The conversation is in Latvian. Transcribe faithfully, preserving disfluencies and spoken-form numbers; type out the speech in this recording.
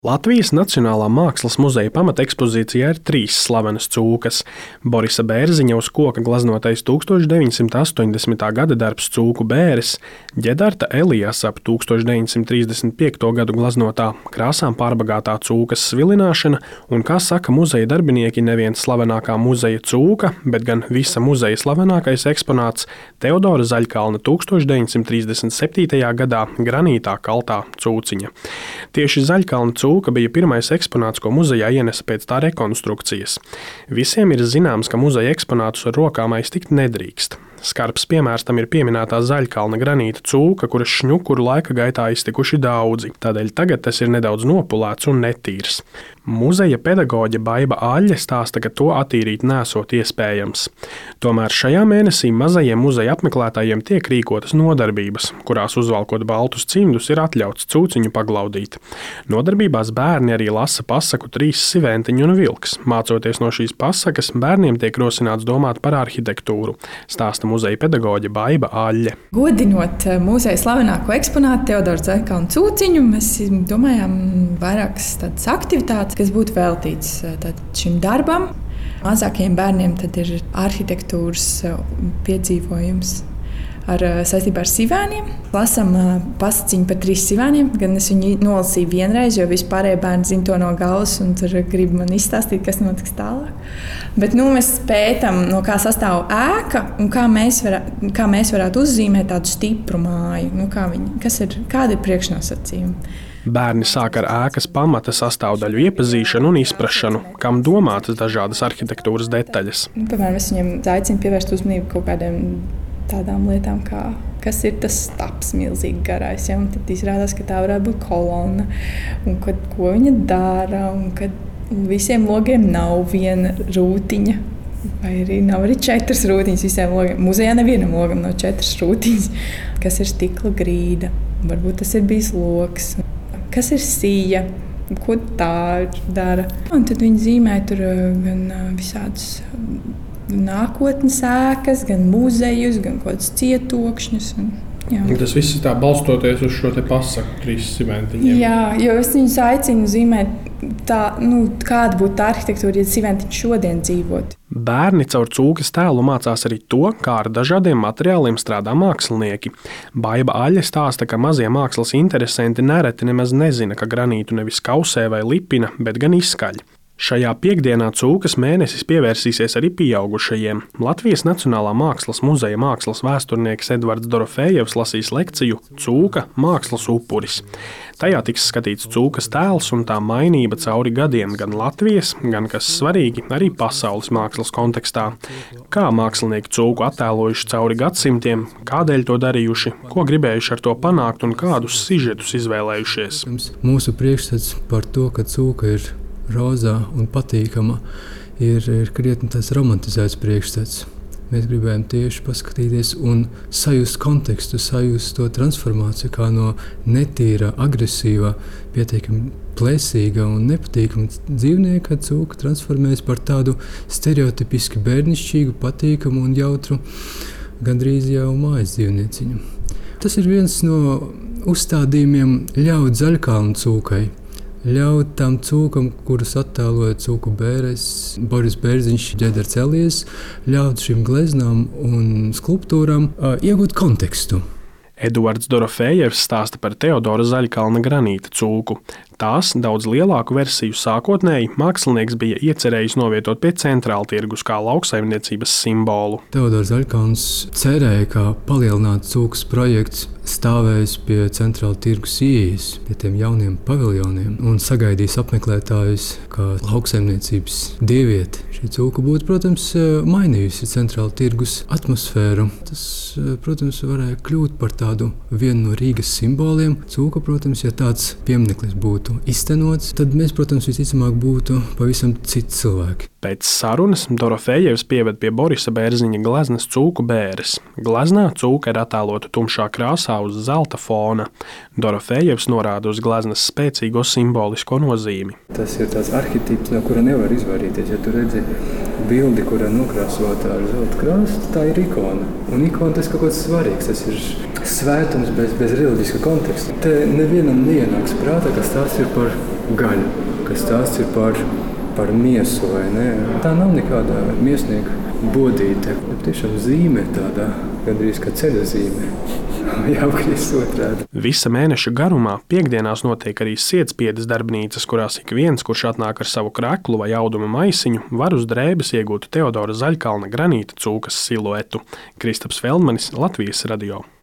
Latvijas Nacionālā mākslas muzeja pamatekspozīcijā ir trīs slavenas cūkas. Borisa Bērziņa uz koka gleznotais tūkstoš deviņsimt astoņdesmitā gada darbs Cūku bēres, Ģedarta Elijasa ap tūkstoš deviņsimt trīsdesmit piekto gadu gleznotā krāsām pārbagātā cūkas svilināšana un, kā saka muzeja darbinieki, nevien slavenākā muzeja cūka, bet gan visa muzeja slavenākais eksponāts Teodora Zaļkalna tūkstoš deviņsimt trīsdesmit septītajā gadā granītā kaltā cūciņa. Tieši Zaļkalna cūka bija pirmais eksponāts, ko muzejā ienesa pēc tā rekonstrukcijas. Visiem ir zināms, ka muzeja eksponātus ar rokām aiztikt nedrīkst. Skarbs piemērs tam ir pieminētā Zaļkalna granīta cūka, kuras šņukuru laika gaitā iztikuši daudzi. Tādēļ tagad tas ir nedaudz nopulēts un netīrs. Muzeja pedagoģe Baiba Aļļe stāsta, ka to attīrīt nesot iespējams. Tomēr šajā mēnesī mazajiem muzeja apmeklētājiem tiek rīkotas nodarbības, kurās uzvalkot baltus cimdus ir atļauts cūciņu paglaudīt. Nodarbībās bērni arī lasa pasaku Trīs siventiņi un vilks. Mācoties no šīs pasakas, bērniem tiek rosināts domāt par arhitektūru, stāsta muzeja pedagoģe Baiba Aļļe. Godinot muzeja slavenāko eksponātu Teodoru Zaļkalnu cūciņu, mēs domājām vairākas tādas aktivitātes, kas būtu veltīts šim darbam. Mazākajiem bērniem tad ir arhitektūras piedzīvojums ar, saistībā ar sivēniem. Lasām pasaciņu par trīs sivēniem. Gan es viņu nolasīju vienreiz, jo vispārējie bērni zina to no galvas un tur grib man izstāstīt, kas notiks tālāk. Bet nu, mēs pētām, no kā sastāv ēka un kā mēs, varā, kā mēs varētu uzzīmēt tādu stipru māju. Nu, kā viņi, kas ir, kādi ir priekšnosacījumi? Bērni sāk ar ēkas pamata sastāvdaļu iepazīšanu un izprašanu, kam domātas dažādas arhitektūras detaļas. Piemēram, es viņiem aicinu pievērst uzmanību kaut kādiem tādām lietām, kā, kas ir tas staps milzīgi garais. Ja? Un tad izrādās, ka tā varētu būt kolona, un kad, ko viņa dara, un kad visiem logiem nav viena rūtiņa, vai arī nav arī četras rūtiņas visiem logiem. Muzejā nevienam logam nav četras rūtiņas, kas ir stikla grīda, varbūt tas ir bijis loks. Kas ir sija, ko tā dara. Un tad viņi zīmē tur gan visādas nākotnes ēkas, gan muzejus, gan kaut kādus cietokšņus. Un, tas viss ir tā balstoties uz šo te pasaku Trīs siventiņiem. Jā, jo es viņus aicinu zīmēt tā, nu, kāda būtu tā arhitektūra, ja siventiņi šodien dzīvot. Bērni caur cūkas tēlu mācās arī to, kā ar dažādiem materiāliem strādā mākslinieki. Baiba Aļļe stāsta, ka mazie mākslas interesanti nereti nemaz nezina, ka granītu nevis kausē vai lipina, bet gan izskaļ. Šajā piekdienā cūkas mēnesis pievērsīsies arī pieaugušajiem. Latvijas Nacionālā mākslas muzeja mākslas vēsturnieks Edvards Dorofejevs lasīs lekciju Cūka – mākslas upuris. Tajā tiks skatīts cūkas tēls un tā mainība cauri gadiem gan Latvijas, gan, kas svarīgi, arī pasaules mākslas kontekstā. Kā mākslinieki cūku attēlojuši cauri gadsimtiem, kādēļ to darījuši, ko gribējuši ar to panākt un kādus sižetus izvēlējušies. Mūsu priekšstats par to, ka cūka ir rozā un patīkama, ir, ir krietni tas romantizēts priekšstats. Mēs gribējām tieši paskatīties un sajust kontekstu, sajust to transformāciju, kā no netīra, agresīva, pietiekami plēsīga un nepatīkama dzīvnieka cūka transformējas par tādu stereotipiski bērnišķīgu, patīkamu un jautru, gandrīz jau mājas dzīvnieciņu. Tas ir viens no uzstādījumiem ļaut Zaļkalnu cūkai. Ļaut tām cūkam, kuras attēloja Cūku bēres, Boris Bērziņš, Ģedarts Elijasa, ļaut šīm gleznām un skulptūrām uh, iegūt kontekstu. Edvards Dorofejevs stāsta par Teodora Zaļkalna granīta cūku. Tās daudz lielāku versiju sākotnēji mākslinieks bija iecerējis novietot pie centrāla tirgus kā lauksaimniecības simbolu. Teodors Zaļkalns cerēja, ka palielināt cūkas projekts stāvēs pie centrāla tirgus ieejas, pie tiem jauniem paviljoniem un sagaidīs apmeklētājus kā lauksaimniecības dievieti. Šī cūka būtu, protams, mainījusi centrāla tirgus atmosfēru. Tas, protams, varēja kļūt par tādu vienu no Rīgas simboliem. Cūka, protams, ja tāds piemineklis būtu iztenots, tad mēs, protams, visticamāk būtu pavisam citi cilvēki. Pēc sarunas Dorofejevs pieved pie Borisa Bērziņa gleznas Cūku bēres. Gleznā cūka ir attēlota tumšā krāsā uz zelta fona. Dorofejevs norāda uz gleznas spēcīgo simbolisko nozīmi. Tas ir tāds arhitīps, no kura nevar izvairīties. Ja tu redzi bildi, kurā nokrāsota ar zelta krāsu, tā ir ikona. Un ikona tas kaut kāds svarīgs. Tas ir svētums bez, bez reliģiska konteksta. Te nevienam neienāks prātā, kas tās ir par gaļu, kas tās ir par, par miesu, vai ne? Tā nav nekāda miesnieka bodīte. Tiešām zīme tādā, gandrīz kā ceļa zīme. Jāapgriezt otrādi. Visa mēneša garumā piekdienās notiek arī sietspiedes darbnīcas, kurās ik viens, kurš atnāk ar savu kreklu vai auduma maisiņu, var uz drēbes iegūt Teodora Zaļkalna granīta cūkas siluetu. Kristaps Feldmanis, Latvijas radio.